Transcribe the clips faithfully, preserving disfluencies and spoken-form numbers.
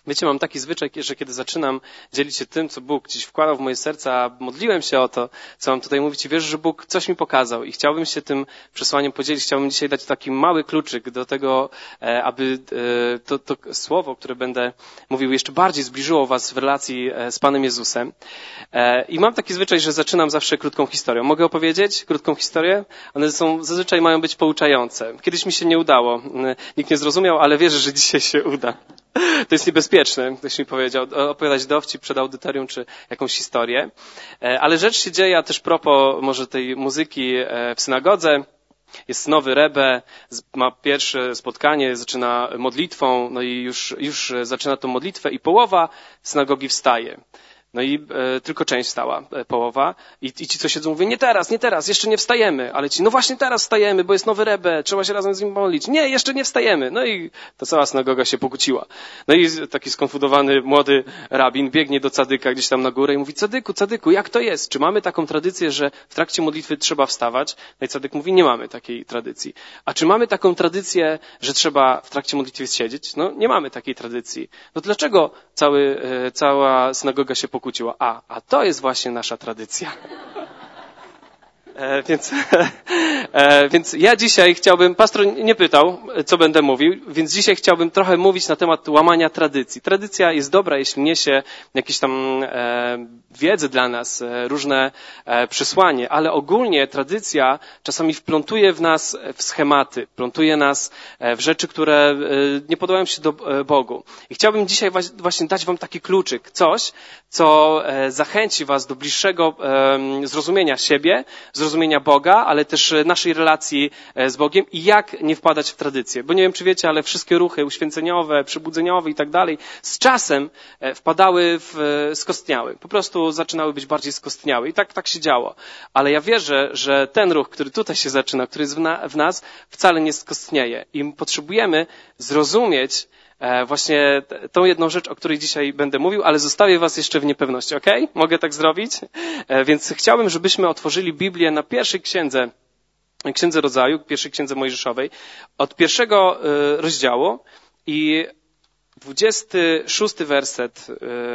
Wiecie, mam taki zwyczaj, że kiedy zaczynam dzielić się tym, co Bóg gdzieś wkładał w moje serce, a modliłem się o to, co mam tutaj mówić i wierzę, że Bóg coś mi pokazał i chciałbym się tym przesłaniem podzielić. Chciałbym dzisiaj dać taki mały kluczyk do tego, aby to, to słowo, które będę mówił, jeszcze bardziej zbliżyło was w relacji z Panem Jezusem. I mam taki zwyczaj, że zaczynam zawsze krótką historią. Mogę opowiedzieć krótką historię? One są, zazwyczaj mają być pouczające. Kiedyś mi się nie udało. Nikt nie zrozumiał, ale wierzę, że dzisiaj się uda. To jest niebezpieczne, ktoś mi powiedział, opowiadać dowcip przed audytorium czy jakąś historię. Ale rzecz się dzieje, a też propos może tej muzyki w synagodze. Jest nowy rebbe, ma pierwsze spotkanie, zaczyna modlitwą, no i już, już zaczyna tą modlitwę i połowa synagogi wstaje. No i e, tylko część wstała, e, połowa. I, I ci, co siedzą, mówią, nie teraz, nie teraz, jeszcze nie wstajemy. Ale ci, no właśnie teraz wstajemy, bo jest nowy rebbe, trzeba się razem z nim modlić. Nie, jeszcze nie wstajemy. No i to cała synagoga się pokłóciła. No i taki skonfundowany młody rabin biegnie do cadyka gdzieś tam na górę i mówi, cadyku, cadyku, jak to jest? Czy mamy taką tradycję, że w trakcie modlitwy trzeba wstawać? No i cadyk mówi, nie mamy takiej tradycji. A czy mamy taką tradycję, że trzeba w trakcie modlitwy siedzieć? No nie mamy takiej tradycji. No dlaczego cały, e, cała synagoga się pokłóciła? A, a to jest właśnie nasza tradycja. E, więc, e, więc ja dzisiaj chciałbym, pastor nie pytał, co będę mówił, więc dzisiaj chciałbym trochę mówić na temat łamania tradycji. Tradycja jest dobra, jeśli niesie jakieś tam e, wiedzę dla nas, e, różne e, przesłanie, ale ogólnie tradycja czasami wplątuje w nas w schematy, plątuje nas w rzeczy, które e, nie podobają się do e, Bogu. I chciałbym dzisiaj właśnie dać wam taki kluczyk, coś, co e, zachęci was do bliższego e, zrozumienia siebie, zrozumienia Boga, ale też naszej relacji z Bogiem i jak nie wpadać w tradycję. Bo nie wiem, czy wiecie, ale wszystkie ruchy uświęceniowe, przebudzeniowe i tak dalej z czasem wpadały w skostniały. Po prostu zaczynały być bardziej skostniałe i tak, tak się działo. Ale ja wierzę, że ten ruch, który tutaj się zaczyna, który jest w, na, w nas, wcale nie skostnieje. I potrzebujemy zrozumieć właśnie tą jedną rzecz, o której dzisiaj będę mówił, ale zostawię was jeszcze w niepewności, ok? Mogę tak zrobić? Więc chciałbym, żebyśmy otworzyli Biblię na pierwszej księdze, księdze Rodzaju, pierwszej księdze Mojżeszowej, od pierwszego rozdziału i dwudziesty szósty werset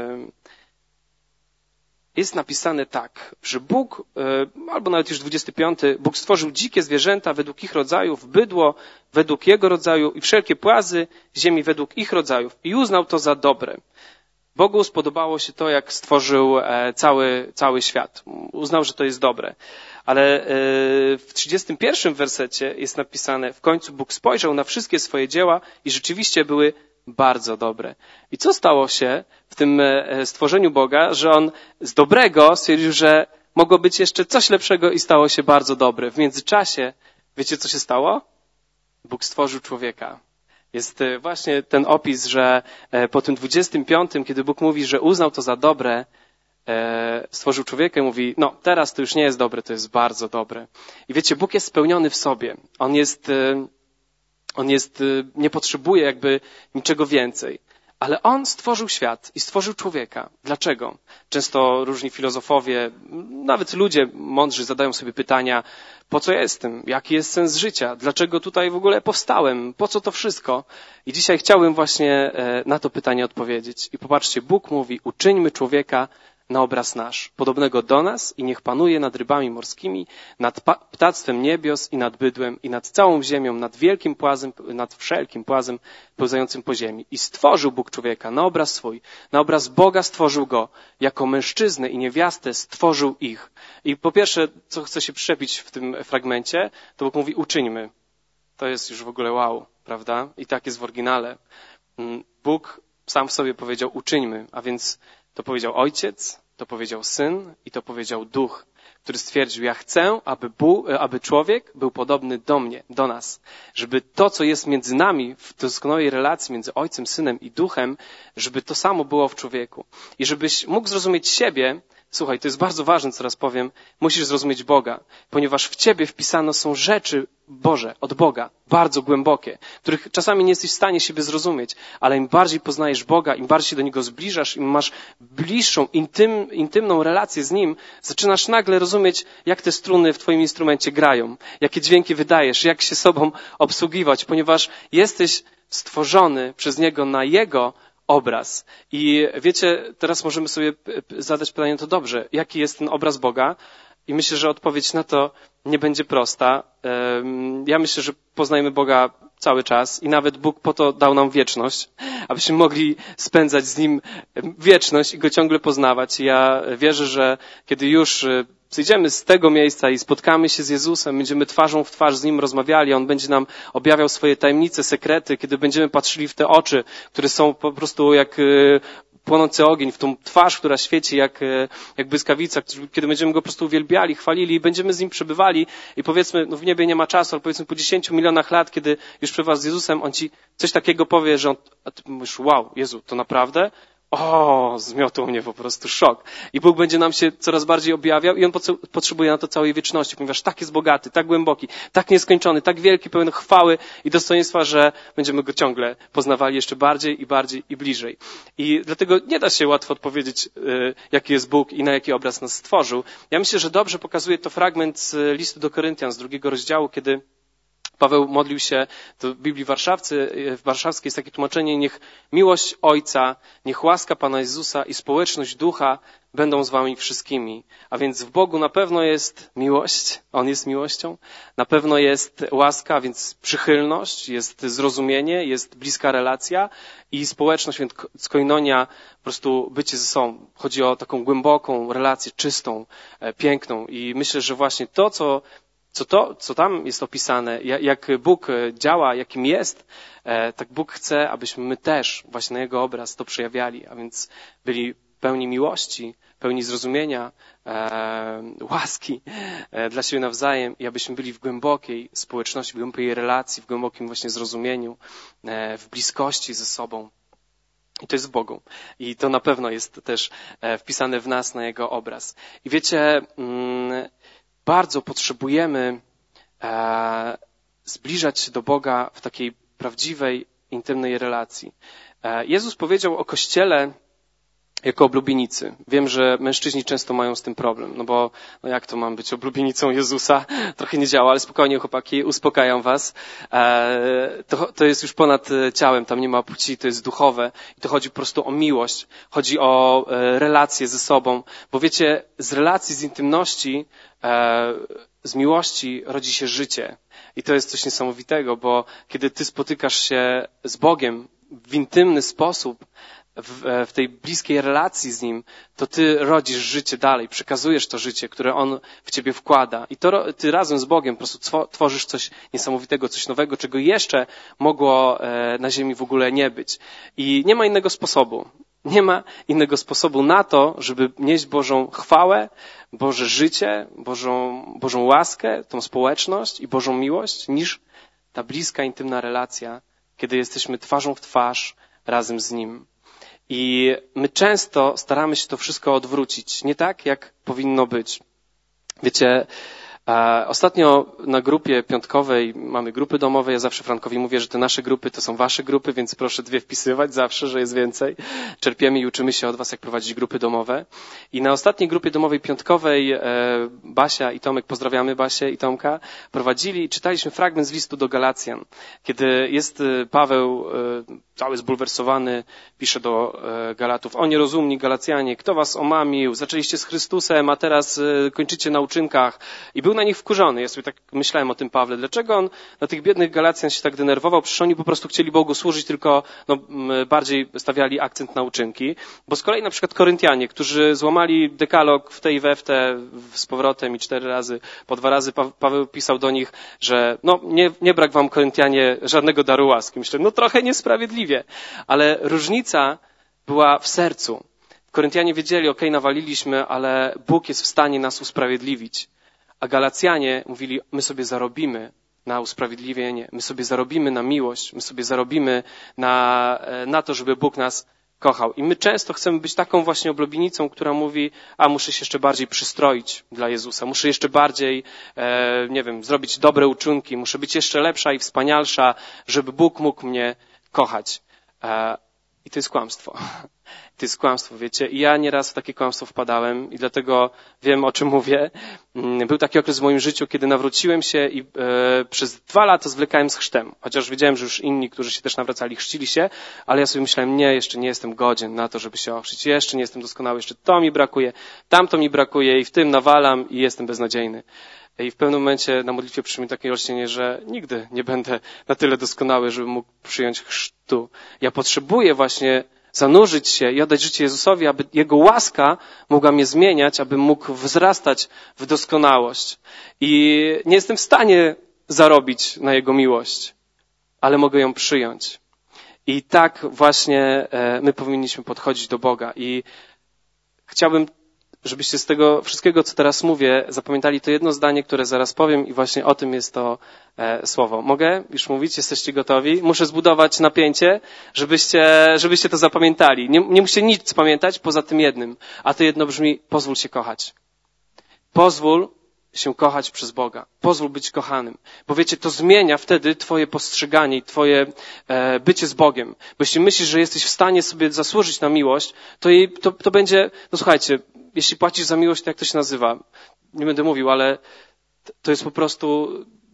jest napisane tak, że Bóg, albo nawet już dwudziesty piąty, Bóg stworzył dzikie zwierzęta według ich rodzajów, bydło według jego rodzaju i wszelkie płazy ziemi według ich rodzajów i uznał to za dobre. Bogu spodobało się to, jak stworzył cały, cały świat. Uznał, że to jest dobre. Ale w trzydziestym pierwszym wersecie jest napisane, w końcu Bóg spojrzał na wszystkie swoje dzieła i rzeczywiście były bardzo dobre. I co stało się w tym stworzeniu Boga, że On z dobrego stwierdził, że mogło być jeszcze coś lepszego i stało się bardzo dobre. W międzyczasie, wiecie co się stało? Bóg stworzył człowieka. Jest właśnie ten opis, że po tym dwudziestym piątym, kiedy Bóg mówi, że uznał to za dobre, stworzył człowieka i mówi, no teraz to już nie jest dobre, to jest bardzo dobre. I wiecie, Bóg jest spełniony w sobie. On jest... On jest, nie potrzebuje jakby niczego więcej. Ale On stworzył świat i stworzył człowieka. Dlaczego? Często różni filozofowie, nawet ludzie mądrzy zadają sobie pytania, po co ja jestem? Jaki jest sens życia? Dlaczego tutaj w ogóle powstałem? Po co to wszystko? I dzisiaj chciałbym właśnie na to pytanie odpowiedzieć. I popatrzcie, Bóg mówi, uczyńmy człowieka na obraz nasz, podobnego do nas i niech panuje nad rybami morskimi, nad ptactwem niebios i nad bydłem i nad całą ziemią, nad wielkim płazem, nad wszelkim płazem pełzającym po ziemi. I stworzył Bóg człowieka na obraz swój, na obraz Boga stworzył go, jako mężczyznę i niewiastę stworzył ich. I po pierwsze, co chcę się przyczepić w tym fragmencie, to Bóg mówi uczyńmy. To jest już w ogóle wow, prawda? I tak jest w oryginale. Bóg sam w sobie powiedział uczyńmy, a więc to powiedział Ojciec, to powiedział Syn i to powiedział Duch, który stwierdził, ja chcę, aby, Bóg, aby człowiek był podobny do mnie, do nas. Żeby to, co jest między nami w doskonałej relacji między Ojcem, Synem i Duchem, żeby to samo było w człowieku. I żebyś mógł zrozumieć siebie, słuchaj, to jest bardzo ważne, co raz powiem, musisz zrozumieć Boga, ponieważ w ciebie wpisane są rzeczy Boże, od Boga, bardzo głębokie, których czasami nie jesteś w stanie siebie zrozumieć, ale im bardziej poznajesz Boga, im bardziej się do Niego zbliżasz, im masz bliższą, intym, intymną relację z Nim, zaczynasz nagle rozumieć, jak te struny w twoim instrumencie grają, jakie dźwięki wydajesz, jak się sobą obsługiwać, ponieważ jesteś stworzony przez Niego na Jego obraz. I wiecie, teraz możemy sobie zadać pytanie, to dobrze, jaki jest ten obraz Boga? I myślę, że odpowiedź na to nie będzie prosta. Ja myślę, że poznajemy Boga cały czas i nawet Bóg po to dał nam wieczność, abyśmy mogli spędzać z Nim wieczność i Go ciągle poznawać. Ja wierzę, że kiedy już przyjdziemy z tego miejsca i spotkamy się z Jezusem, będziemy twarzą w twarz z Nim rozmawiali, On będzie nam objawiał swoje tajemnice, sekrety, kiedy będziemy patrzyli w te oczy, które są po prostu jak płonący ogień, w tą twarz, która świeci jak, jak błyskawica, kiedy będziemy Go po prostu uwielbiali, chwalili i będziemy z Nim przebywali i powiedzmy, no w niebie nie ma czasu, ale powiedzmy po dziesięciu milionach lat, kiedy już przebywasz z Jezusem, On ci coś takiego powie, że on, a ty mówisz, wow, Jezu, to naprawdę? O, zmiotł mnie po prostu szok. I Bóg będzie nam się coraz bardziej objawiał i On potrzebuje na to całej wieczności, ponieważ tak jest bogaty, tak głęboki, tak nieskończony, tak wielki, pełen chwały i dostojeństwa, że będziemy Go ciągle poznawali jeszcze bardziej i bardziej i bliżej. I dlatego nie da się łatwo odpowiedzieć, jaki jest Bóg i na jaki obraz nas stworzył. Ja myślę, że dobrze pokazuje to fragment z listu do Koryntian, z drugiego rozdziału, kiedy Paweł modlił się do Biblii Warszawcy, w warszawskiej jest takie tłumaczenie, niech miłość Ojca, niech łaska Pana Jezusa i społeczność Ducha będą z wami wszystkimi. A więc w Bogu na pewno jest miłość, On jest miłością, na pewno jest łaska, więc przychylność, jest zrozumienie, jest bliska relacja i społeczność, więc koinonia, po prostu bycie ze sobą. Chodzi o taką głęboką relację, czystą, piękną i myślę, że właśnie to, co Co to, co tam jest opisane, jak Bóg działa, jakim jest, tak Bóg chce, abyśmy my też właśnie na Jego obraz to przejawiali, a więc byli pełni miłości, pełni zrozumienia, e, łaski e, dla siebie nawzajem i abyśmy byli w głębokiej społeczności, w głębokiej relacji, w głębokim właśnie zrozumieniu, e, w bliskości ze sobą. I to jest w Bogu. I to na pewno jest też e, wpisane w nas na Jego obraz. I wiecie, mm, bardzo potrzebujemy e, zbliżać się do Boga w takiej prawdziwej, intymnej relacji. E, Jezus powiedział o Kościele jako oblubienicy. Wiem, że mężczyźni często mają z tym problem, no bo no jak to mam być oblubienicą Jezusa? Trochę nie działa, ale spokojnie chłopaki, uspokajam was. E, to, to jest już ponad ciałem, tam nie ma płci, to jest duchowe. I to chodzi po prostu o miłość, chodzi o e, relacje ze sobą, bo wiecie, z relacji, z intymności, e, z miłości rodzi się życie. I to jest coś niesamowitego, bo kiedy ty spotykasz się z Bogiem w intymny sposób, W, w tej bliskiej relacji z Nim, to ty rodzisz życie dalej, przekazujesz to życie, które On w ciebie wkłada. I to ty razem z Bogiem po prostu tworzysz coś niesamowitego, coś nowego, czego jeszcze mogło na ziemi w ogóle nie być. I nie ma innego sposobu. Nie ma innego sposobu na to, żeby nieść Bożą chwałę, Boże życie, Bożą, Bożą łaskę, tą społeczność i Bożą miłość, niż ta bliska, intymna relacja, kiedy jesteśmy twarzą w twarz razem z Nim. I my często staramy się to wszystko odwrócić, nie tak, jak powinno być. Wiecie, e, ostatnio na grupie piątkowej mamy grupy domowe, ja zawsze Frankowi mówię, że te nasze grupy to są wasze grupy, więc proszę dwie wpisywać zawsze, że jest więcej. Czerpiemy i uczymy się od was, jak prowadzić grupy domowe. I na ostatniej grupie domowej piątkowej e, Basia i Tomek, pozdrawiamy Basię i Tomka, prowadzili i czytaliśmy fragment z listu do Galacjan, kiedy jest Paweł e, cały zbulwersowany, pisze do Galatów, o nierozumni Galacjanie, kto was omamił, zaczęliście z Chrystusem, a teraz kończycie na uczynkach. I był na nich wkurzony. Ja sobie tak myślałem o tym Pawle. Dlaczego on na tych biednych Galacjan się tak denerwował? Przecież oni po prostu chcieli Bogu służyć, tylko no, bardziej stawiali akcent na uczynki. Bo z kolei na przykład Koryntianie, którzy złamali dekalog w tej i we w te z powrotem i cztery razy, po dwa razy pa- Paweł pisał do nich, że no nie, nie brak wam Koryntianie żadnego daru łaski. Myślę, no trochę niesprawiedliwie. Ale różnica była w sercu. Koryntianie wiedzieli, okej, okay, nawaliliśmy, ale Bóg jest w stanie nas usprawiedliwić. A Galacjanie mówili, my sobie zarobimy na usprawiedliwienie, my sobie zarobimy na miłość, my sobie zarobimy na, na to, żeby Bóg nas kochał. I my często chcemy być taką właśnie oblubienicą, która mówi, a muszę się jeszcze bardziej przystroić dla Jezusa, muszę jeszcze bardziej, e, nie wiem, zrobić dobre uczynki, muszę być jeszcze lepsza i wspanialsza, żeby Bóg mógł mnie kochać. I to jest kłamstwo. To jest kłamstwo, wiecie. I ja nieraz w takie kłamstwo wpadałem i dlatego wiem, o czym mówię. Był taki okres w moim życiu, kiedy nawróciłem się i e, przez dwa lata zwlekałem z chrztem. Chociaż wiedziałem, że już inni, którzy się też nawracali, chrzcili się, ale ja sobie myślałem, nie, jeszcze nie jestem godzien na to, żeby się ochrzcić. Jeszcze nie jestem doskonały, jeszcze to mi brakuje, tamto mi brakuje i w tym nawalam i jestem beznadziejny. I w pewnym momencie na modlitwie przyszło mi takie olśnienie, że nigdy nie będę na tyle doskonały, żeby mógł przyjąć chrztu. Ja potrzebuję właśnie zanurzyć się i oddać życie Jezusowi, aby Jego łaska mogła mnie zmieniać, abym mógł wzrastać w doskonałość. I nie jestem w stanie zarobić na Jego miłość, ale mogę ją przyjąć. I tak właśnie my powinniśmy podchodzić do Boga. I chciałbym, żebyście z tego wszystkiego, co teraz mówię, zapamiętali to jedno zdanie, które zaraz powiem i właśnie o tym jest to e, słowo. Mogę już mówić? Jesteście gotowi? Muszę zbudować napięcie, żebyście, żebyście to zapamiętali. Nie, nie musicie nic pamiętać poza tym jednym. A to jedno brzmi, pozwól się kochać. Pozwól się kochać przez Boga. Pozwól być kochanym. Bo wiecie, to zmienia wtedy twoje postrzeganie i twoje e, bycie z Bogiem. Bo jeśli myślisz, że jesteś w stanie sobie zasłużyć na miłość, to, jej, to, to będzie, no słuchajcie, jeśli płacisz za miłość, to jak to się nazywa? Nie będę mówił, ale to jest po prostu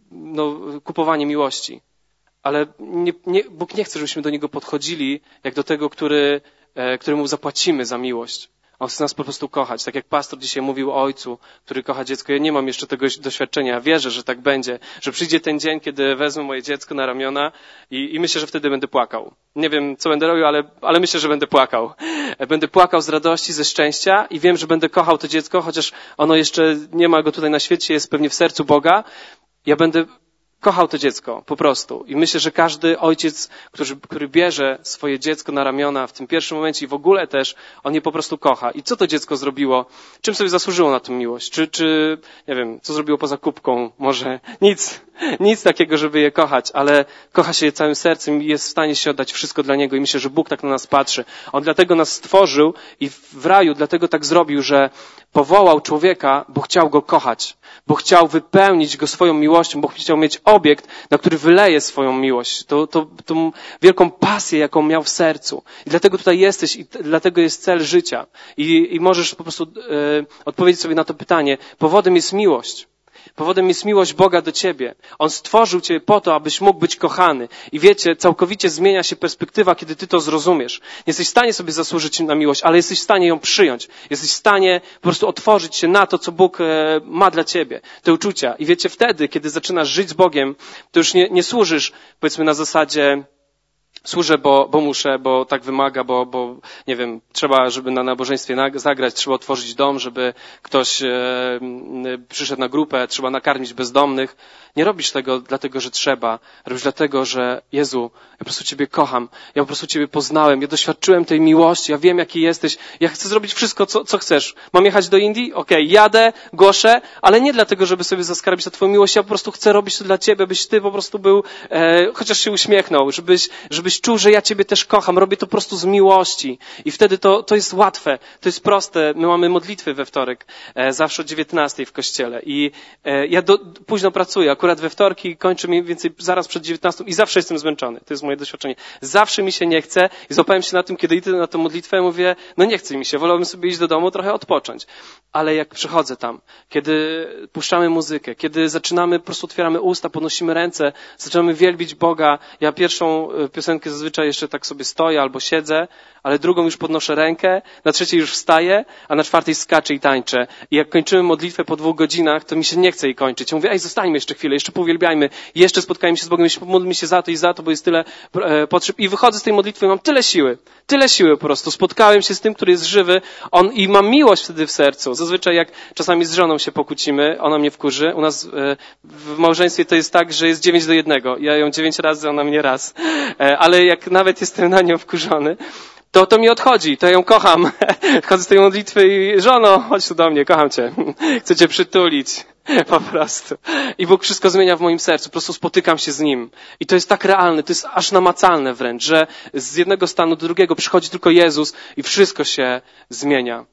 no, kupowanie miłości. Ale nie, nie, Bóg nie chce, żebyśmy do Niego podchodzili jak do tego, który, e, któremu zapłacimy za miłość. On chce nas po prostu kochać. Tak jak pastor dzisiaj mówił o ojcu, który kocha dziecko. Ja nie mam jeszcze tego doświadczenia. Ja wierzę, że tak będzie. Że przyjdzie ten dzień, kiedy wezmę moje dziecko na ramiona i, i myślę, że wtedy będę płakał. Nie wiem, co będę robił, ale, ale myślę, że będę płakał. Będę płakał z radości, ze szczęścia i wiem, że będę kochał to dziecko, chociaż ono jeszcze nie ma go tutaj na świecie, jest pewnie w sercu Boga. Ja będę kochał to dziecko, po prostu. I myślę, że każdy ojciec, który, który bierze swoje dziecko na ramiona w tym pierwszym momencie i w ogóle też, on je po prostu kocha. I co to dziecko zrobiło? Czym sobie zasłużyło na tę miłość? Czy, czy nie wiem, co zrobiło poza kubką? Może nic, nic takiego, żeby je kochać, ale kocha się je całym sercem i jest w stanie się oddać wszystko dla Niego. I myślę, że Bóg tak na nas patrzy. On dlatego nas stworzył i w raju dlatego tak zrobił, że powołał człowieka, bo chciał go kochać, bo chciał wypełnić go swoją miłością, bo chciał mieć obiekt, na który wyleje swoją miłość, to, to, tą wielką pasję, jaką miał w sercu. I dlatego tutaj jesteś i t- dlatego jest cel życia. I, i możesz po prostu e, odpowiedzieć sobie na to pytanie. Powodem jest miłość. Powodem jest miłość Boga do ciebie. On stworzył cię po to, abyś mógł być kochany. I wiecie, całkowicie zmienia się perspektywa, kiedy ty to zrozumiesz. Nie jesteś w stanie sobie zasłużyć na miłość, ale jesteś w stanie ją przyjąć. Jesteś w stanie po prostu otworzyć się na to, co Bóg ma dla ciebie. Te uczucia. I wiecie, wtedy, kiedy zaczynasz żyć z Bogiem, to już nie, nie służysz, powiedzmy, na zasadzie służę, bo, bo muszę, bo tak wymaga, bo, bo nie wiem, trzeba, żeby na nabożeństwie zagrać, trzeba otworzyć dom, żeby ktoś e, przyszedł na grupę, trzeba nakarmić bezdomnych. Nie robisz tego dlatego, że trzeba. Robisz dlatego, że Jezu, ja po prostu Ciebie kocham. Ja po prostu Ciebie poznałem. Ja doświadczyłem tej miłości. Ja wiem, jaki jesteś. Ja chcę zrobić wszystko, co, co chcesz. Mam jechać do Indii? Okej, okay, jadę, głoszę, ale nie dlatego, żeby sobie zaskarbić na Twoją miłość. Ja po prostu chcę robić to dla Ciebie, byś Ty po prostu był, e, chociaż się uśmiechnął, żebyś, żebyś czuł, że ja Ciebie też kocham. Robię to po prostu z miłości. I wtedy to, to jest łatwe. To jest proste. My mamy modlitwy we wtorek, e, zawsze o dziewiętnastej w kościele. I e, ja do, późno pracuję. Akurat we wtorki kończę mniej więcej zaraz przed dziewiętnastą i zawsze jestem zmęczony. To jest moje doświadczenie. Zawsze mi się nie chce i złapałem się na tym, kiedy idę na tę modlitwę, mówię, no nie chce mi się, wolałbym sobie iść do domu, trochę odpocząć. Ale jak przychodzę tam, kiedy puszczamy muzykę, kiedy zaczynamy, po prostu otwieramy usta, podnosimy ręce, zaczynamy wielbić Boga. Ja pierwszą piosenkę zazwyczaj jeszcze tak sobie stoję albo siedzę, ale drugą już podnoszę rękę, na trzeciej już wstaję, a na czwartej skaczę i tańczę. I jak kończymy modlitwę po dwóch godzinach, to mi się nie chce jej kończyć. Ja mówię, ej, zostańmy jeszcze chwilę, jeszcze powielbiajmy, jeszcze spotkajmy się z Bogiem, jeszcze pomódlmy się za to i za to, bo jest tyle e, potrzeb. I wychodzę z tej modlitwy i mam tyle siły, tyle siły po prostu. Spotkałem się z tym, który jest żywy on, i mam miłość wtedy w sercu. Zazwyczaj jak czasami z żoną się pokłócimy, ona mnie wkurzy. U nas e, w małżeństwie to jest tak, że jest dziewięć do jednego. Ja ją dziewięć razy, ona mnie raz. E, ale jak nawet jestem na nią wkurzony, to to mi odchodzi, to ja ją kocham. Chodzę z tej modlitwy i żono, chodź tu do mnie, kocham cię. Chcę cię przytulić. Po prostu. I Bóg wszystko zmienia w moim sercu. Po prostu spotykam się z Nim. I to jest tak realne, to jest aż namacalne wręcz, że z jednego stanu do drugiego przychodzi tylko Jezus i wszystko się zmienia.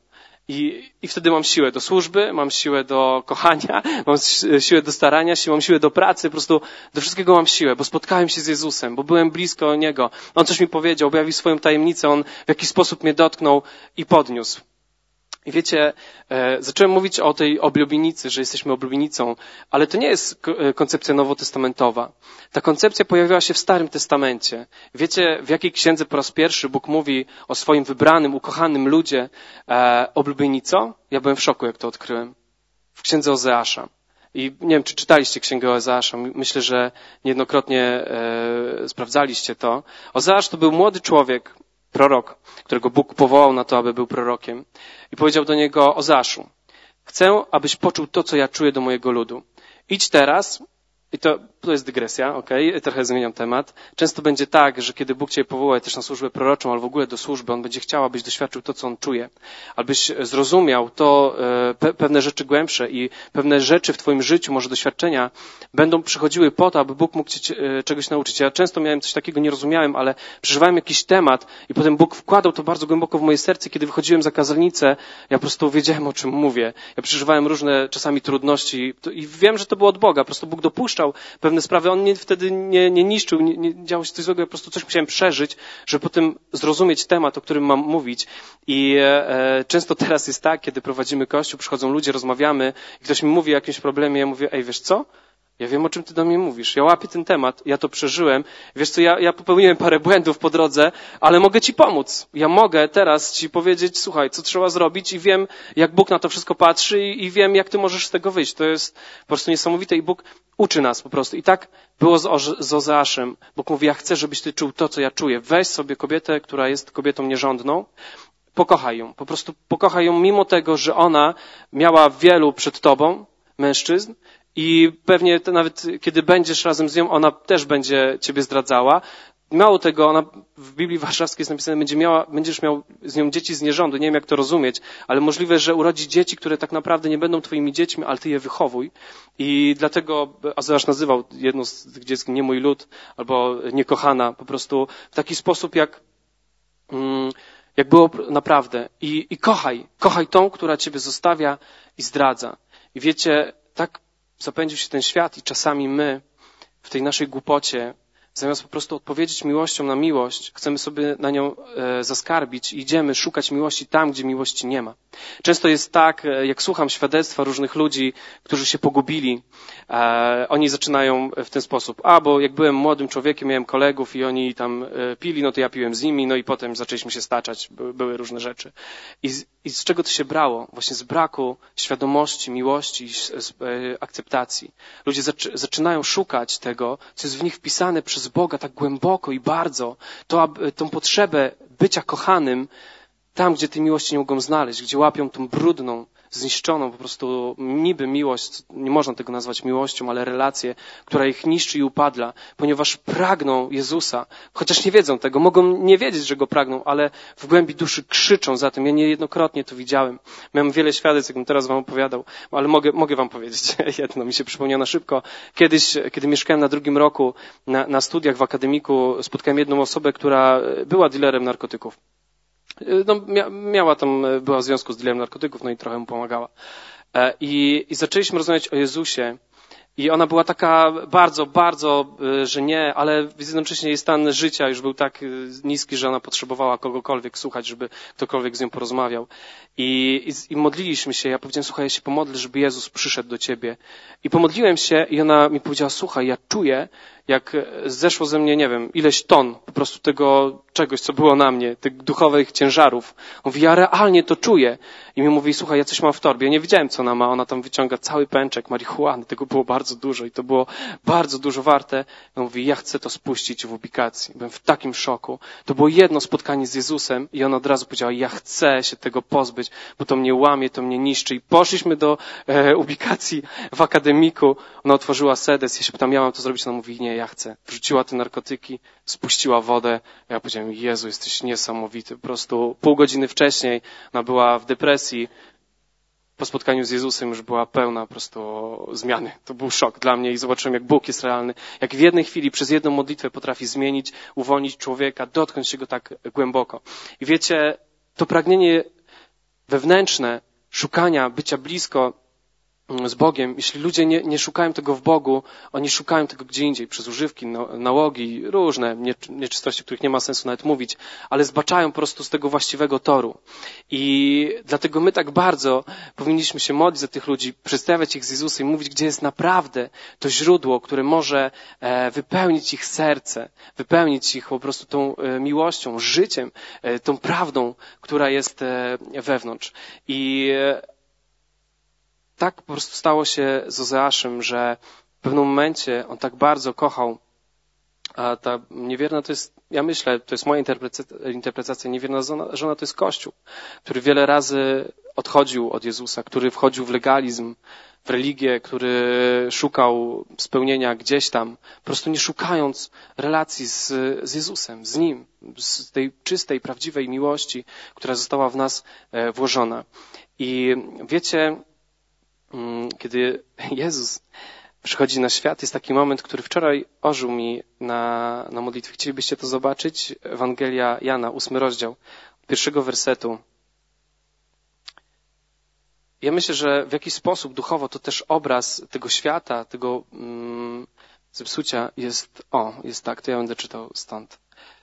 I, I wtedy mam siłę do służby, mam siłę do kochania, mam siłę do starania się, mam siłę do pracy, po prostu do wszystkiego mam siłę, bo spotkałem się z Jezusem, bo byłem blisko Niego. On coś mi powiedział, objawił swoją tajemnicę, On w jakiś sposób mnie dotknął i podniósł. I wiecie, e, zacząłem mówić o tej oblubienicy, że jesteśmy oblubienicą, ale to nie jest koncepcja nowotestamentowa. Ta koncepcja pojawiła się w Starym Testamencie. Wiecie, w jakiej księdze po raz pierwszy Bóg mówi o swoim wybranym, ukochanym ludzie e, oblubienico? Ja byłem w szoku, jak to odkryłem. W księdze Ozeasza. I nie wiem, czy czytaliście księgę Ozeasza. Myślę, że niejednokrotnie e, sprawdzaliście to. Ozeasz to był młody człowiek, prorok, którego Bóg powołał na to, aby był prorokiem. I powiedział do niego: Ozeaszu, chcę, abyś poczuł to, co ja czuję do mojego ludu. Idź teraz, i to, to jest dygresja, okej, okay? Trochę zmieniam temat. Często będzie tak, że kiedy Bóg cię powoła też na służbę proroczą, albo w ogóle do służby, On będzie chciał, abyś doświadczył to, co On czuje. Abyś zrozumiał to, pe- pewne rzeczy głębsze i pewne rzeczy w twoim życiu, może doświadczenia, będą przychodziły po to, aby Bóg mógł cię czegoś nauczyć. Ja często miałem coś takiego, nie rozumiałem, ale przeżywałem jakiś temat i potem Bóg wkładał to bardzo głęboko w moje serce. Kiedy wychodziłem za kazalnicę, ja po prostu wiedziałem, o czym mówię. Ja przeżywałem różne czasami trudności i wiem, że to było od Boga. Po prostu Bóg dopuszczał pewne sprawy. On mnie wtedy nie, nie niszczył, nie, nie działo się coś złego. Ja po prostu coś musiałem przeżyć, żeby potem zrozumieć temat, o którym mam mówić. I e, często teraz jest tak, kiedy prowadzimy kościół, przychodzą ludzie, rozmawiamy i ktoś mi mówi o jakimś problemie, ja mówię: ej, wiesz co? Ja wiem, o czym ty do mnie mówisz. Ja łapię ten temat, ja to przeżyłem. Wiesz co, ja, ja popełniłem parę błędów po drodze, ale mogę ci pomóc. Ja mogę teraz ci powiedzieć: słuchaj, co trzeba zrobić, i wiem, jak Bóg na to wszystko patrzy i, i wiem, jak ty możesz z tego wyjść. To jest po prostu niesamowite i Bóg uczy nas po prostu. I tak było z, Oze- z Ozeaszem. Bóg mówi: ja chcę, żebyś ty czuł to, co ja czuję. Weź sobie kobietę, która jest kobietą nierządną, pokochaj ją. Po prostu pokochaj ją mimo tego, że ona miała wielu przed tobą mężczyzn, i pewnie to nawet kiedy będziesz razem z nią, ona też będzie ciebie zdradzała. Mało tego, ona w Biblii Warszawskiej jest napisane, będzie miała, będziesz miał z nią dzieci z nierządu. Nie wiem, jak to rozumieć, ale możliwe, że urodzi dzieci, które tak naprawdę nie będą twoimi dziećmi, ale ty je wychowuj. I dlatego Ozeasz nazywał jedno z tych dzieci nie mój lud, albo niekochana, po prostu w taki sposób, jak, jak było naprawdę. I, i kochaj, kochaj tą, która ciebie zostawia i zdradza. I wiecie, tak zapędził się ten świat i czasami my w tej naszej głupocie, zamiast po prostu odpowiedzieć miłością na miłość, chcemy sobie na nią e, zaskarbić i idziemy szukać miłości tam, gdzie miłości nie ma. Często jest tak, e, jak słucham świadectwa różnych ludzi, którzy się pogubili, e, oni zaczynają w ten sposób: a, bo jak byłem młodym człowiekiem, miałem kolegów i oni tam e, pili, no to ja piłem z nimi, no i potem zaczęliśmy się staczać, by, były różne rzeczy. I z, I z czego to się brało? Właśnie z braku świadomości, miłości, z, z, e, akceptacji. Ludzie zaczy, zaczynają szukać tego, co jest w nich wpisane przez Boga tak głęboko i bardzo, to, aby, tą potrzebę bycia kochanym tam, gdzie tej miłości nie mogą znaleźć, gdzie łapią tą brudną, zniszczoną po prostu niby miłość, nie można tego nazwać miłością, ale relację, która ich niszczy i upadla, ponieważ pragną Jezusa, chociaż nie wiedzą tego, mogą nie wiedzieć, że Go pragną, ale w głębi duszy krzyczą za tym. Ja niejednokrotnie to widziałem. Miałem wiele świadectw, jakbym teraz wam opowiadał, ale mogę, mogę wam powiedzieć jedno, mi się przypomniało na szybko. Kiedyś, kiedy mieszkałem na drugim roku na, na studiach w akademiku, spotkałem jedną osobę, która była dealerem narkotyków. No, mia, miała tam, była w związku z dealerem narkotyków, no i trochę mu pomagała. I, i zaczęliśmy rozmawiać o Jezusie. I ona była taka bardzo, bardzo, że nie, ale jednocześnie jej stan życia już był tak niski, że ona potrzebowała kogokolwiek słuchać, żeby ktokolwiek z nią porozmawiał. I, i, i modliliśmy się. Ja powiedziałem: słuchaj, ja się pomodlę, żeby Jezus przyszedł do ciebie. I pomodliłem się i ona mi powiedziała: słuchaj, ja czuję, jak zeszło ze mnie, nie wiem, ileś ton po prostu tego czegoś, co było na mnie, tych duchowych ciężarów. Mówi: ja realnie to czuję. I mi mówi: słuchaj, ja coś mam w torbie. Ja nie wiedziałem, co ona ma. Ona tam wyciąga cały pęczek marihuany. Tego było bardzo dużo i to było bardzo dużo warte. I mówi: ja chcę to spuścić w ubikacji. Byłem w takim szoku. To było jedno spotkanie z Jezusem i ona od razu powiedziała: ja chcę się tego pozbyć, bo to mnie łamie, to mnie niszczy. I poszliśmy do e, ubikacji w akademiku. Ona otworzyła sedes. Ja się pytam: ja mam to zrobić? Ona mówi: nie, ja chcę. Wrzuciła te narkotyki, spuściła wodę. Ja powiedziałem: Jezu, jesteś niesamowity. Po prostu pół godziny wcześniej ona była w depresji. Po spotkaniu z Jezusem już była pełna po prostu zmiany. To był szok dla mnie i zobaczyłem, jak Bóg jest realny. Jak w jednej chwili przez jedną modlitwę potrafi zmienić, uwolnić człowieka, dotknąć się go tak głęboko. I wiecie, to pragnienie wewnętrzne szukania bycia blisko z Bogiem, jeśli ludzie nie, nie szukają tego w Bogu, oni szukają tego gdzie indziej, przez używki, no, nałogi, różne nieczystości, o których nie ma sensu nawet mówić, ale zbaczają po prostu z tego właściwego toru. I dlatego my tak bardzo powinniśmy się modlić za tych ludzi, przedstawiać ich z Jezusem i mówić, gdzie jest naprawdę to źródło, które może wypełnić ich serce, wypełnić ich po prostu tą miłością, życiem, tą prawdą, która jest wewnątrz. I tak po prostu stało się z Ozeaszem, że w pewnym momencie on tak bardzo kochał, a ta niewierna to jest, ja myślę, to jest moja interpretacja, niewierna żona, żona to jest Kościół, który wiele razy odchodził od Jezusa, który wchodził w legalizm, w religię, który szukał spełnienia gdzieś tam, po prostu nie szukając relacji z, z Jezusem, z Nim, z tej czystej, prawdziwej miłości, która została w nas włożona. I wiecie, kiedy Jezus przychodzi na świat, jest taki moment, który wczoraj ożył mi na, na modlitwie. Chcielibyście to zobaczyć? Ewangelia Jana, ósmy rozdział, pierwszego wersetu. Ja myślę, że w jakiś sposób duchowo to też obraz tego świata, tego mm, zepsucia jest, o, jest tak, to ja będę czytał stąd.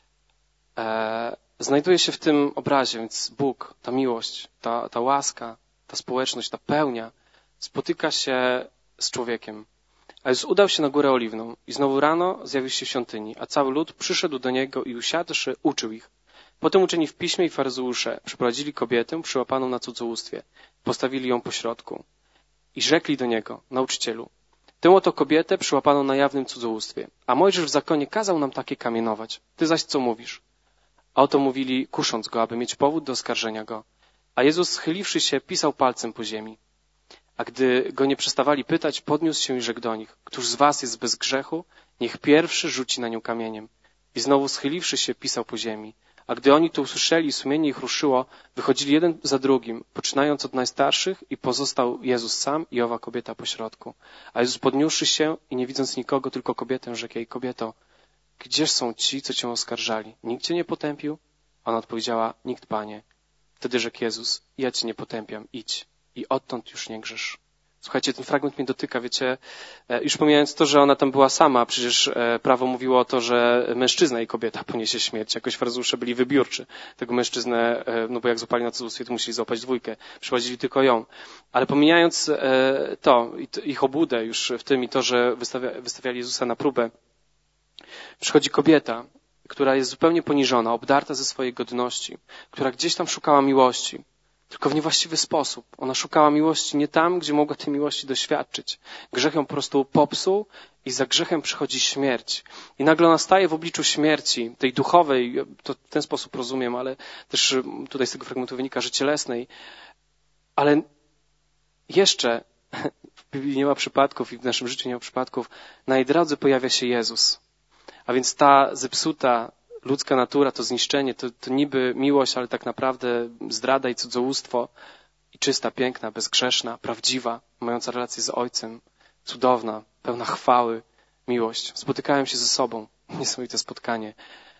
E, znajduje się w tym obrazie, więc Bóg, ta miłość, ta, ta łaska, ta społeczność, ta pełnia spotyka się z człowiekiem. A Jezus udał się na Górę Oliwną i znowu rano zjawił się w świątyni, a cały lud przyszedł do Niego i usiadłszy, uczył ich. Potem uczeni w piśmie i faryzeusze przyprowadzili kobietę przyłapaną na cudzołóstwie, postawili ją pośrodku i rzekli do Niego, nauczycielu, tę oto kobietę przyłapano na jawnym cudzołóstwie, a Mojżesz w zakonie kazał nam takie kamienować. Ty zaś co mówisz? A oto mówili, kusząc Go, aby mieć powód do oskarżenia Go. A Jezus, schyliwszy się, pisał palcem po ziemi. A gdy Go nie przestawali pytać, podniósł się i rzekł do nich, któż z was jest bez grzechu, niech pierwszy rzuci na nią kamieniem. I znowu schyliwszy się, pisał po ziemi. A gdy oni to usłyszeli i sumienie ich ruszyło, wychodzili jeden za drugim, poczynając od najstarszych i pozostał Jezus sam i owa kobieta pośrodku. A Jezus podniósłszy się i nie widząc nikogo, tylko kobietę, rzekł jej, kobieto, gdzież są ci, co cię oskarżali? Nikt cię nie potępił? Ona odpowiedziała, nikt, Panie. Wtedy rzekł Jezus, ja cię nie potępiam, idź. I odtąd już nie grzesz. Słuchajcie, ten fragment mnie dotyka, wiecie, już pomijając to, że ona tam była sama, przecież prawo mówiło o to, że mężczyzna i kobieta poniesie śmierć. Jakoś faryzeusze byli wybiórczy. Tego mężczyznę, no bo jak złapali na cudzołóstwie, to musieli złapać dwójkę. Przyprowadzili tylko ją. Ale pomijając to, ich obłudę już w tym i to, że wystawia, wystawiali Jezusa na próbę, przychodzi kobieta, która jest zupełnie poniżona, obdarta ze swojej godności, która gdzieś tam szukała miłości, tylko w niewłaściwy sposób. Ona szukała miłości nie tam, gdzie mogła tej miłości doświadczyć. Grzech ją po prostu popsuł i za grzechem przychodzi śmierć. I nagle ona staje w obliczu śmierci, tej duchowej, to w ten sposób rozumiem, ale też tutaj z tego fragmentu wynika, że cielesnej. Ale jeszcze w Biblii nie ma przypadków i w naszym życiu nie ma przypadków. Na jej drodze pojawia się Jezus. A więc ta zepsuta ludzka natura, to zniszczenie, to, to niby miłość, ale tak naprawdę zdrada i cudzołóstwo i czysta, piękna, bezgrzeszna, prawdziwa, mająca relację z Ojcem, cudowna, pełna chwały, miłość. Spotykałem się ze sobą. Niesamowite spotkanie.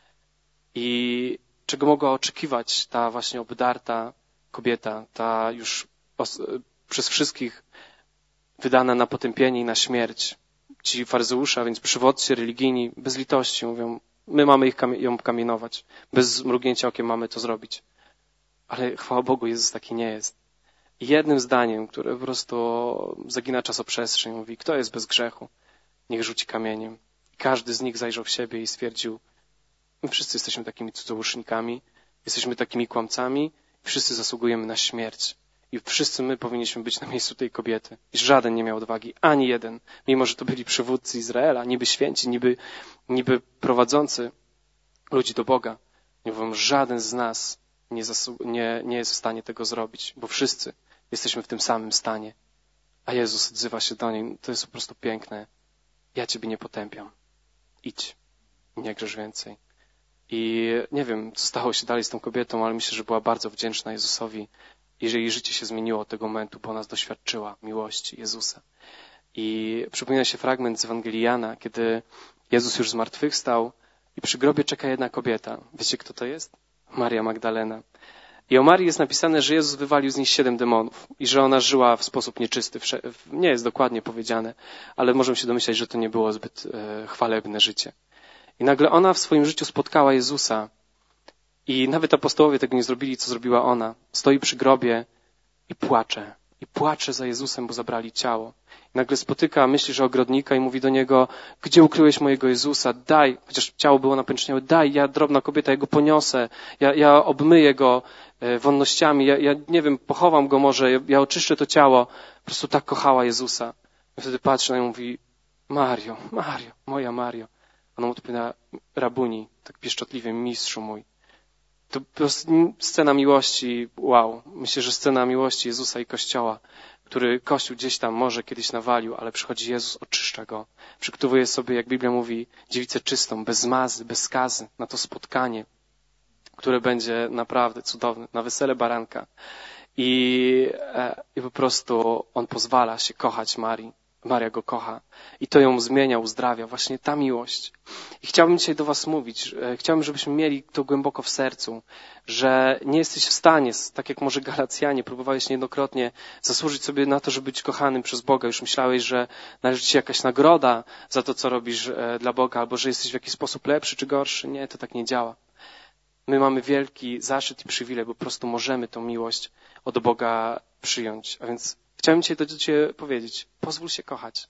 I czego mogła oczekiwać ta właśnie obdarta kobieta, ta już przez wszystkich wydana na potępienie i na śmierć. Ci faryzeusze, a więc przywódcy religijni, bez litości mówią, my mamy ich ją kamienować. Bez mrugnięcia okiem mamy to zrobić. Ale chwała Bogu, Jezus taki nie jest. I jednym zdaniem, które po prostu zagina czasoprzestrzeń, mówi, kto jest bez grzechu, niech rzuci kamieniem. Każdy z nich zajrzał w siebie i stwierdził, my wszyscy jesteśmy takimi cudzołósznikami, jesteśmy takimi kłamcami, wszyscy zasługujemy na śmierć. I wszyscy my powinniśmy być na miejscu tej kobiety. I żaden nie miał odwagi, ani jeden. Mimo, że to byli przywódcy Izraela, niby święci, niby, niby prowadzący ludzi do Boga. Nie mówią, żaden z nas nie, zasłu- nie, nie jest w stanie tego zrobić, bo wszyscy jesteśmy w tym samym stanie. A Jezus odzywa się do niej. To jest po prostu piękne. Ja ciebie nie potępiam. Idź. Nie grzesz więcej. I nie wiem, co stało się dalej z tą kobietą, ale myślę, że była bardzo wdzięczna Jezusowi, jeżeli jej życie się zmieniło od tego momentu, bo nas doświadczyła miłości Jezusa. I przypomina się fragment z Ewangelii Jana, kiedy Jezus już zmartwychwstał i przy grobie czeka jedna kobieta. Wiecie, kto to jest? Maria Magdalena. I o Marii jest napisane, że Jezus wywalił z niej siedem demonów i że ona żyła w sposób nieczysty. Nie jest dokładnie powiedziane, ale możemy się domyślać, że to nie było zbyt e, chwalebne życie. I nagle ona w swoim życiu spotkała Jezusa i nawet apostołowie tego nie zrobili, co zrobiła ona. Stoi przy grobie i płacze. I płacze za Jezusem, bo zabrali ciało. I nagle spotyka, myśli, że ogrodnika i mówi do niego, gdzie ukryłeś mojego Jezusa? Daj, chociaż ciało było napęczniałe, daj, ja drobna kobieta, ja go poniosę, ja, ja obmyję go wonnościami, ja, ja nie wiem, pochowam go może, ja, ja oczyszczę to ciało. Po prostu tak kochała Jezusa. I wtedy patrzy na nią i mówi, Mario, Mario, moja Mario. Ona mu odpowiada, rabuni, tak pieszczotliwie, mistrzu mój. To po prostu scena miłości, wow. Myślę, że scena miłości Jezusa i Kościoła, który Kościół gdzieś tam może kiedyś nawalił, ale przychodzi Jezus, oczyszcza go. Przygotowuje sobie, jak Biblia mówi, dziewicę czystą, bez mazy, bez skazy, na to spotkanie, które będzie naprawdę cudowne, na wesele baranka. I, i po prostu on pozwala się kochać Marii. Maria go kocha i to ją zmienia, uzdrawia. Właśnie ta miłość. I chciałbym dzisiaj do was mówić, chciałbym, żebyśmy mieli to głęboko w sercu, że nie jesteś w stanie, tak jak może Galacjanie, próbowałeś niejednokrotnie zasłużyć sobie na to, żeby być kochanym przez Boga. Już myślałeś, że należy ci jakaś nagroda za to, co robisz dla Boga, albo że jesteś w jakiś sposób lepszy czy gorszy. Nie, to tak nie działa. My mamy wielki zaszczyt i przywilej, bo po prostu możemy tą miłość od Boga przyjąć. A więc chciałem dzisiaj do Ciebie powiedzieć, pozwól się kochać.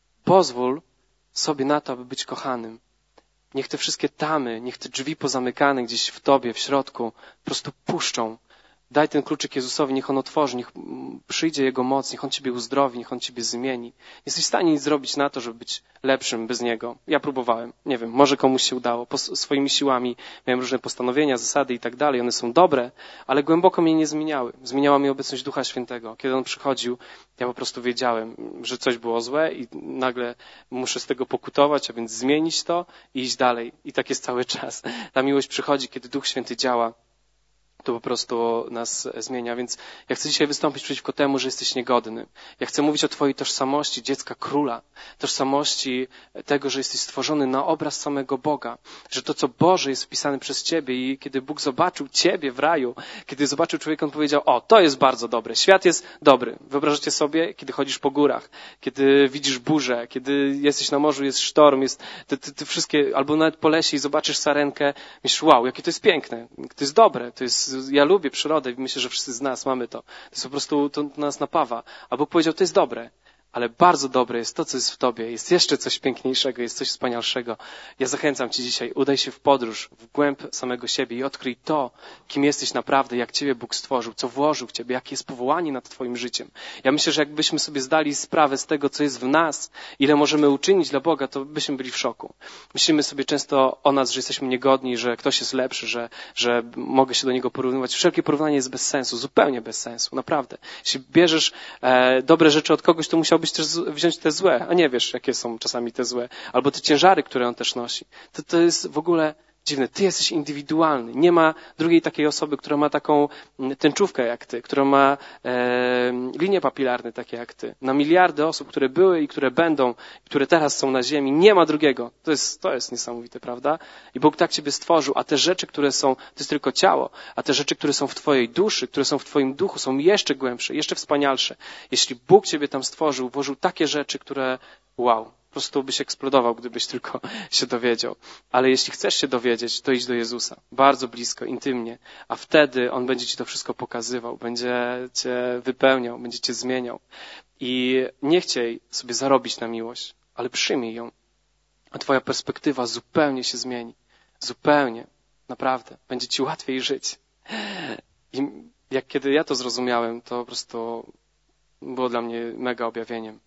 Pozwól sobie na to, aby być kochanym. Niech te wszystkie tamy, niech te drzwi pozamykane gdzieś w Tobie, w środku, po prostu puszczą. Daj ten kluczyk Jezusowi, niech On otworzy, niech przyjdzie Jego moc, niech On Ciebie uzdrowi, niech On Ciebie zmieni. Nie jesteś w stanie nic zrobić na to, żeby być lepszym bez Niego. Ja próbowałem. Nie wiem, może komuś się udało. Po swoimi siłami miałem różne postanowienia, zasady i tak dalej. One są dobre, ale głęboko mnie nie zmieniały. Zmieniała mnie obecność Ducha Świętego. Kiedy On przychodził, ja po prostu wiedziałem, że coś było złe i nagle muszę z tego pokutować, a więc zmienić to i iść dalej. I tak jest cały czas. Ta miłość przychodzi, kiedy Duch Święty działa. To po prostu nas zmienia. Więc ja chcę dzisiaj wystąpić przeciwko temu, że jesteś niegodny. Ja chcę mówić o twojej tożsamości dziecka króla, tożsamości tego, że jesteś stworzony na obraz samego Boga, że to, co Boże jest wpisane przez ciebie i kiedy Bóg zobaczył ciebie w raju, kiedy zobaczył człowieka, on powiedział, o, to jest bardzo dobre, świat jest dobry. Wyobrażacie sobie, kiedy chodzisz po górach, kiedy widzisz burzę, kiedy jesteś na morzu, jest sztorm, jest te, te, te wszystkie, albo nawet po lesie i zobaczysz sarenkę, myślisz, wow, jakie to jest piękne, to jest dobre, to jest ja lubię przyrodę i myślę, że wszyscy z nas mamy to. To jest po prostu, to nas napawa. A Bóg powiedział, to jest dobre, ale bardzo dobre jest to, co jest w tobie. Jest jeszcze coś piękniejszego, jest coś wspanialszego. Ja zachęcam cię dzisiaj, udaj się w podróż, w głęb samego siebie i odkryj to, kim jesteś naprawdę, jak ciebie Bóg stworzył, co włożył w ciebie, jakie jest powołanie nad twoim życiem. Ja myślę, że jakbyśmy sobie zdali sprawę z tego, co jest w nas, ile możemy uczynić dla Boga, to byśmy byli w szoku. Myślimy sobie często o nas, że jesteśmy niegodni, że ktoś jest lepszy, że, że mogę się do niego porównywać. Wszelkie porównanie jest bez sensu, zupełnie bez sensu, naprawdę. Jeśli bierzesz e, dobre rzeczy od kogoś, to musiałbyś też wziąć te złe, a nie wiesz, jakie są czasami te złe, albo te ciężary, które on też nosi. To, to jest w ogóle dziwne. Ty jesteś indywidualny. Nie ma drugiej takiej osoby, która ma taką tęczówkę jak ty, która ma e, linie papilarne takie jak ty. Na miliardy osób, które były i które będą, które teraz są na ziemi, nie ma drugiego. To jest, to jest niesamowite, prawda? I Bóg tak ciebie stworzył, a te rzeczy, które są, to jest tylko ciało, a te rzeczy, które są w twojej duszy, które są w twoim duchu, są jeszcze głębsze, jeszcze wspanialsze. Jeśli Bóg ciebie tam stworzył, włożył takie rzeczy, które, wow, po prostu byś eksplodował, gdybyś tylko się dowiedział. Ale jeśli chcesz się dowiedzieć, to idź do Jezusa. Bardzo blisko, intymnie. A wtedy On będzie ci to wszystko pokazywał, będzie cię wypełniał, będzie cię zmieniał. I nie chciej sobie zarobić na miłość, ale przyjmij ją. A twoja perspektywa zupełnie się zmieni. Zupełnie. Naprawdę. Będzie ci łatwiej żyć. I jak kiedy ja to zrozumiałem, to po prostu było dla mnie mega objawieniem.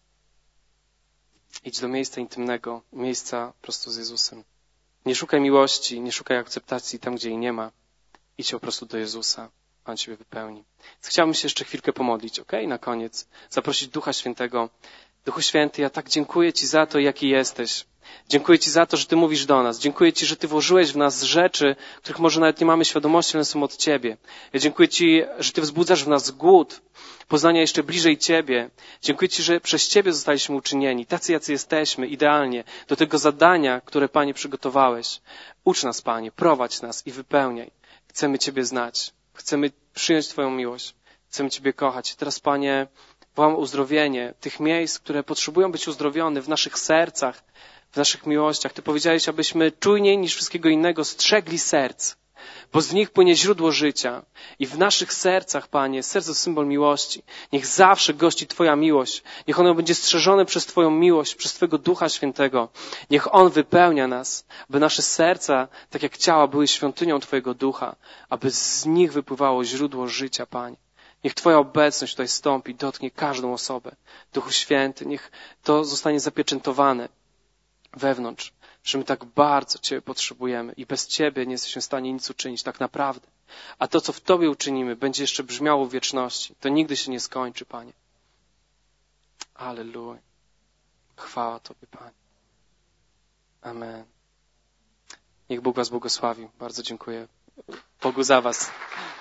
Idź do miejsca intymnego, miejsca po prostu z Jezusem. Nie szukaj miłości, nie szukaj akceptacji tam, gdzie jej nie ma. Idź po prostu do Jezusa, a On ciebie wypełni. Więc chciałbym się jeszcze chwilkę pomodlić, okej? Na koniec. Zaprosić Ducha Świętego. Duchu Święty, ja tak dziękuję Ci za to, jaki jesteś. Dziękuję Ci za to, że Ty mówisz do nas. Dziękuję Ci, że Ty włożyłeś w nas rzeczy, których może nawet nie mamy świadomości, ale są od Ciebie. Ja dziękuję Ci, że Ty wzbudzasz w nas głód poznania jeszcze bliżej Ciebie. Dziękuję Ci, że przez Ciebie zostaliśmy uczynieni, tacy jacy jesteśmy, idealnie, do tego zadania, które, Panie, przygotowałeś. Ucz nas, Panie, prowadź nas i wypełniaj. Chcemy Ciebie znać. Chcemy przyjąć Twoją miłość. Chcemy Ciebie kochać. Teraz, Panie, wołam o uzdrowienie tych miejsc, które potrzebują być uzdrowione w naszych sercach, w naszych miłościach. Ty powiedziałeś, abyśmy czujniej niż wszystkiego innego strzegli serc, bo z nich płynie źródło życia. I w naszych sercach, Panie, serce to symbol miłości. Niech zawsze gości Twoja miłość. Niech ono będzie strzeżone przez Twoją miłość, przez Twojego Ducha Świętego. Niech On wypełnia nas, aby nasze serca, tak jak ciała, były świątynią Twojego Ducha, aby z nich wypływało źródło życia, Panie. Niech Twoja obecność tutaj stąpi, dotknie każdą osobę. Duchu Święty, niech to zostanie zapieczętowane wewnątrz, że my tak bardzo Ciebie potrzebujemy i bez Ciebie nie jesteśmy w stanie nic uczynić, tak naprawdę. A to, co w Tobie uczynimy, będzie jeszcze brzmiało w wieczności. To nigdy się nie skończy, Panie. Alleluja. Chwała Tobie, Panie. Amen. Niech Bóg Was błogosławi. Bardzo dziękuję Bogu za Was.